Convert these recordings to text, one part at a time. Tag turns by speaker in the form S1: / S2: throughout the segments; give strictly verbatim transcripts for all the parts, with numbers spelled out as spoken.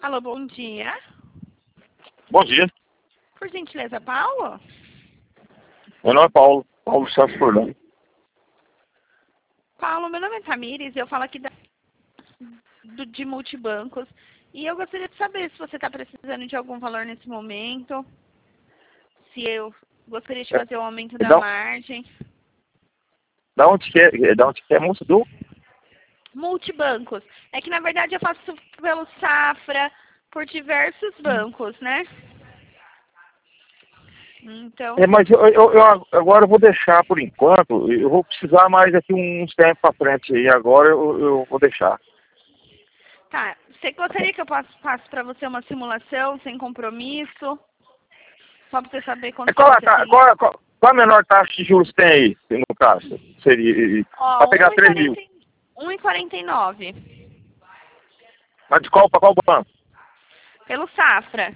S1: Alô, bom dia.
S2: Bom dia.
S1: Por gentileza, Paulo?
S2: Meu nome é Paulo. Paulo Celso Fernando.
S1: Paulo, meu nome é Tamires e eu falo aqui da, do, de multibancos. E eu gostaria de saber se você está precisando de algum valor nesse momento. Se eu gostaria de fazer o aumento da
S2: Então,
S1: margem.
S2: da onde que é? Da onde que é, moço? Do?
S1: Multibancos. É que na verdade eu faço pelo Safra, por diversos bancos, né? Então,
S2: É, mas eu, eu, eu agora eu vou deixar por enquanto. Eu vou precisar mais aqui uns tempos para frente. E agora eu, eu vou deixar.
S1: tá. Você gostaria que eu passe, passe para você uma simulação sem compromisso? Só para você saber
S2: É,
S1: quanto que
S2: qual, a,
S1: você
S2: ta-
S1: tem.
S2: qual, a- qual, qual a menor taxa de juros tem aí, no caso? Seria para
S1: Ó,
S2: pegar três mil.
S1: um e quarenta e nove.
S2: Mas de qual para qual banco?
S1: Pelo Safra.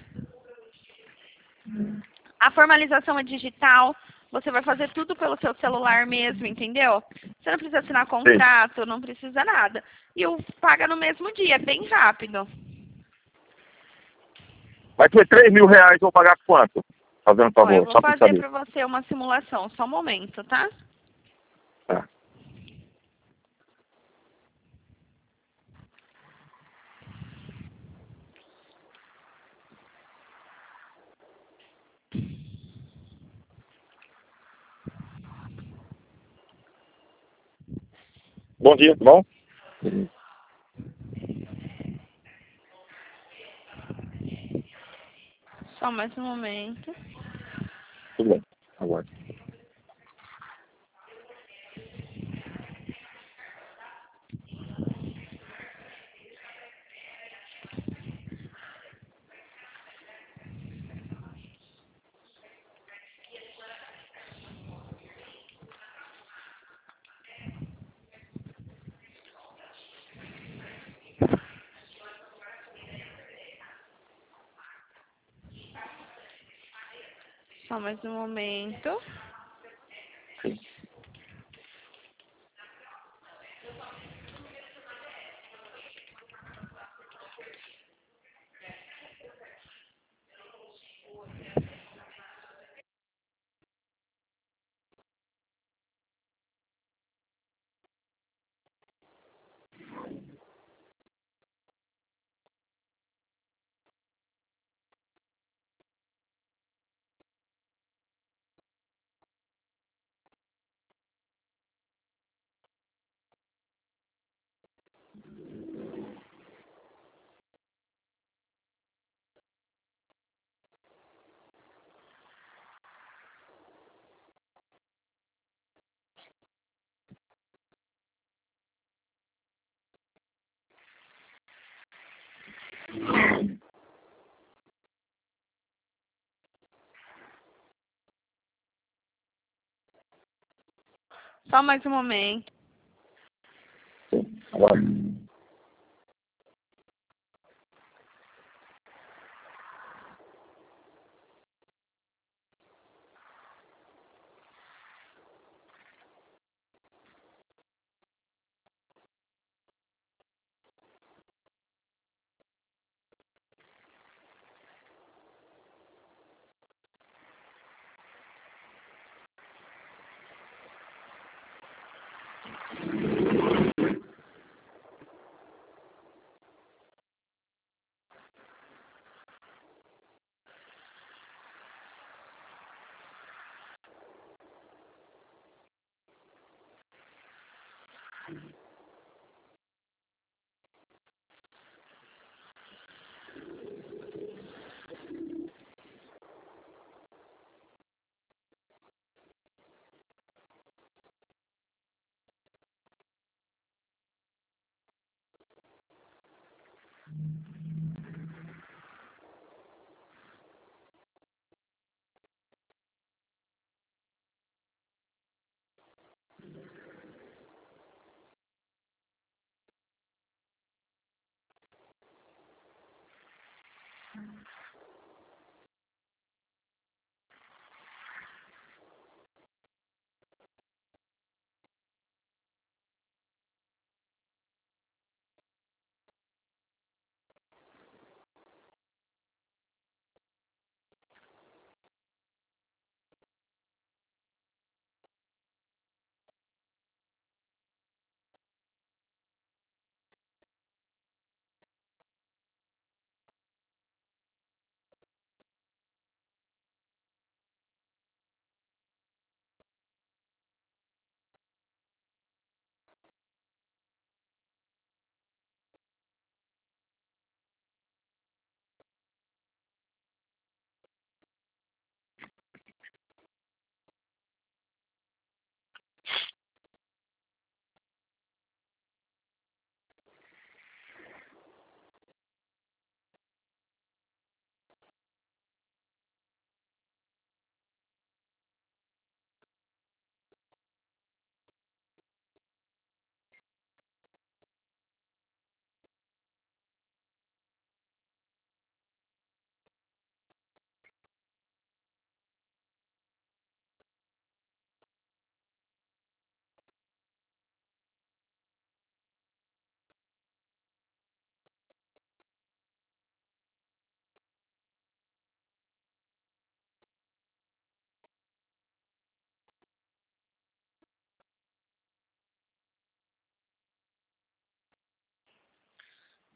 S1: A formalização é digital. Você vai fazer tudo pelo seu celular mesmo, entendeu? Você não precisa assinar
S2: Sim.
S1: contrato, não precisa nada. E o paga no mesmo dia, é bem rápido.
S2: Vai ter três mil reais, eu vou pagar quanto? Fazendo um
S1: Ó, eu
S2: favor,
S1: vou
S2: só para
S1: fazer
S2: saber.
S1: para você uma simulação, só um momento, tá?
S2: Tá. Bom dia, tudo bom?
S1: Só mais um momento.
S2: Tudo bem. Agora.
S1: Só mais um momento.
S2: Sim.
S1: Só mais um momento.
S2: Sim. Agora.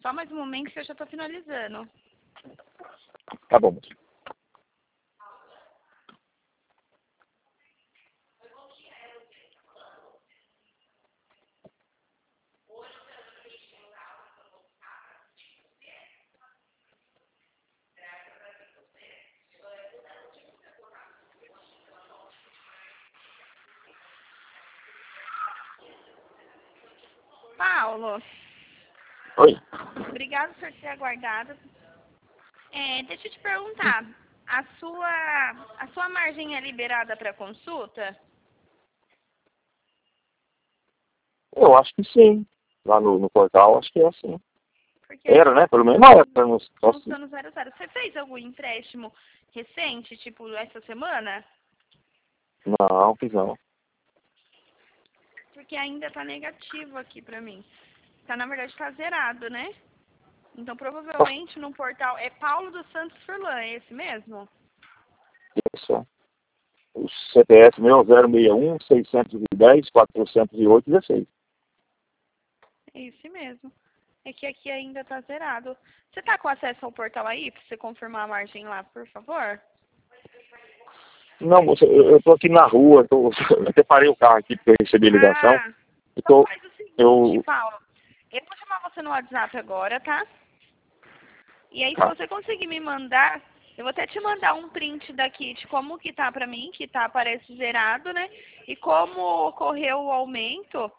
S1: Só mais um momento que eu já tô finalizando.
S2: Tá bom.
S1: Paulo,
S2: Oi.
S1: obrigado por ter aguardado. É, deixa eu te perguntar, a sua, a sua margem é liberada para consulta?
S2: Eu acho que sim. Lá no, no portal, acho que é assim.
S1: Porque
S2: Era, né? Pelo menos na época. Não,
S1: funciona zero zero. Você fez algum empréstimo recente, tipo essa semana?
S2: não, fiz não.
S1: Porque ainda tá negativo aqui pra mim. Tá, na verdade, tá zerado, né? Então, provavelmente, no portal... É Paulo dos Santos Furlan, é esse mesmo?
S2: Isso. O C P F meu zero seis um, seiscentos e dez, quatrocentos e oito, dezesseis.
S1: É esse mesmo. É que aqui ainda tá zerado. Você tá com acesso ao portal aí, pra você confirmar a margem lá, por favor?
S2: Não, moça, eu, eu tô aqui na rua, tô, eu até parei o carro aqui porque eu recebi a ligação.
S1: Ah,
S2: Eu
S1: então
S2: tô,
S1: faz o seguinte,
S2: eu,
S1: Paulo. Eu vou chamar você no WhatsApp agora, tá? E aí, se
S2: tá,
S1: você conseguir me mandar, eu vou até te mandar um print daqui de como que tá pra mim, que tá, aparece zerado, né? E como ocorreu o aumento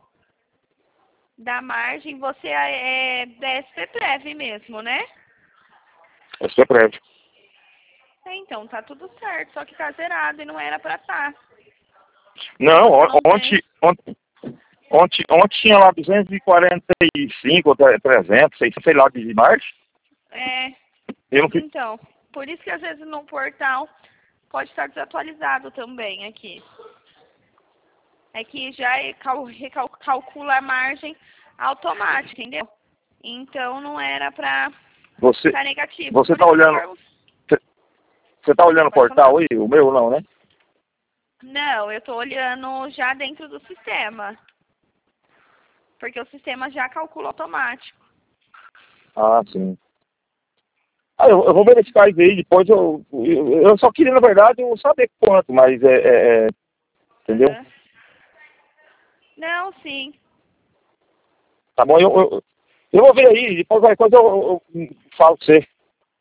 S1: da margem. Você é da S P Prev mesmo, né?
S2: esse é prédio.
S1: É, então, tá tudo certo, só que tá zerado e não era pra tá.
S2: Não,
S1: Você
S2: on-
S1: não
S2: ontem,
S1: tem.
S2: ontem, ontem, ontem tinha lá duzentos e quarenta e cinco, ou trezentos, sei, sei lá, de margem.
S1: É,
S2: Eu não fiz.
S1: então, por isso que às vezes no portal pode estar desatualizado também aqui. É que já é cal- recal- calcula a margem automática, entendeu? Então não era pra
S2: Você,
S1: estar negativo.
S2: você
S1: Por
S2: tá
S1: isso que eu
S2: olhando,
S1: pergunto.
S2: você tá olhando o
S1: Pode falar.
S2: portal aí? O meu não, né?
S1: Não, eu tô olhando já dentro do sistema. Porque o sistema já calcula automático.
S2: Ah, sim. Ah, eu, eu vou verificar isso aí, depois eu, eu, eu só queria, na verdade, eu saber quanto, mas é, é, é entendeu?
S1: Uhum. Não, sim.
S2: Tá bom, eu, eu, eu vou ver aí, depois qualquer coisa eu, eu, eu falo com você.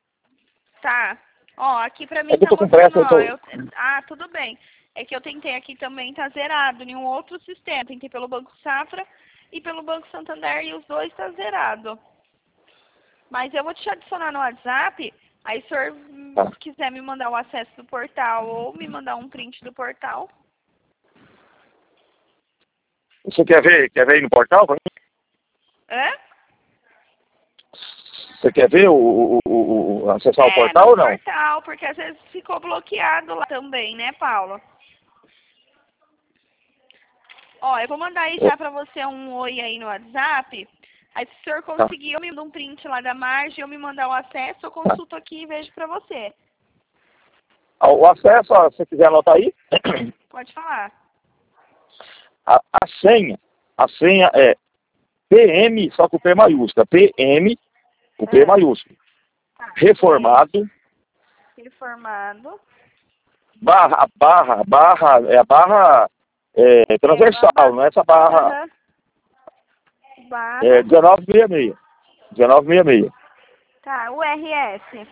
S1: Tá. Ó, aqui pra
S2: É
S1: mim
S2: que eu
S1: tá
S2: tô com
S1: mostrando,
S2: pressa, eu
S1: ó,
S2: tô...
S1: eu... Ah, tudo bem. É que eu tentei aqui também, tá zerado em um outro sistema. Tentei pelo Banco Safra e pelo Banco Santander e os dois tá zerado. Mas eu vou te adicionar no WhatsApp, aí se o senhor hum,
S2: Tá.
S1: quiser me mandar o acesso do portal ou me mandar um print do portal.
S2: Você quer ver, quer ver aí no portal? Pra mim?
S1: Hã?
S2: Você quer ver o, o, o, o acessar o
S1: É,
S2: portal
S1: no
S2: ou não?
S1: portal, porque às vezes ficou bloqueado lá também, né, Paulo? Ó, eu vou mandar aí
S2: É,
S1: já pra você um oi aí no WhatsApp. Aí se o senhor
S2: tá,
S1: conseguir, eu me mando um print lá da margem, eu me mandar o acesso, eu
S2: tá.
S1: consulto aqui e vejo pra você.
S2: Ah, o acesso, ó, se você quiser anotar aí,
S1: Pode falar.
S2: a, a senha, a senha é P M, só com o P maiúsculo, P M, o P
S1: Ah,
S2: maiúsculo,
S1: tá. É,
S2: reformado,
S1: informado.
S2: barra, barra, barra, é a barra é,
S1: É,
S2: transversal,
S1: barra.
S2: não é essa barra
S1: Aham.
S2: é,
S1: Barra.
S2: dezenove sessenta e seis. dezenove sessenta e seis.
S1: Tá, o R S.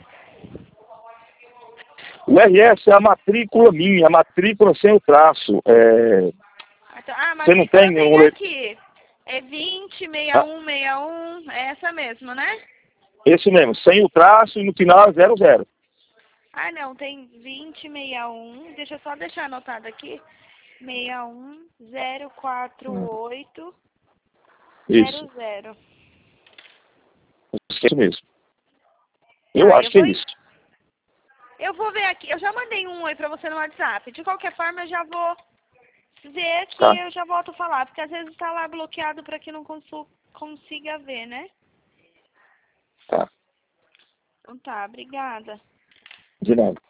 S2: O R S é a matrícula minha, a matrícula sem o traço. É,
S1: Então, ah,
S2: você não
S1: matrícula
S2: tem
S1: tem
S2: um... le-
S1: aqui. É vinte, sessenta e
S2: ah,
S1: um, sessenta e um, é essa mesmo, né?
S2: esse mesmo, sem o traço e no final é zero zero.
S1: Ah, não, tem vinte, sessenta e um, deixa eu só deixar anotado aqui. sessenta e um, zero quatro
S2: Hum,
S1: oito,
S2: Isso,
S1: zero zero.
S2: isso mesmo. Eu
S1: Tá,
S2: acho
S1: eu
S2: que é
S1: vou,
S2: isso.
S1: eu vou ver aqui. Eu já mandei um oi pra você no WhatsApp. De qualquer forma, eu já vou ver aqui,
S2: Tá,
S1: eu já volto a falar. Porque às vezes tá lá bloqueado pra que não consu- consiga ver, né?
S2: tá.
S1: Então tá, obrigada.
S2: De nada.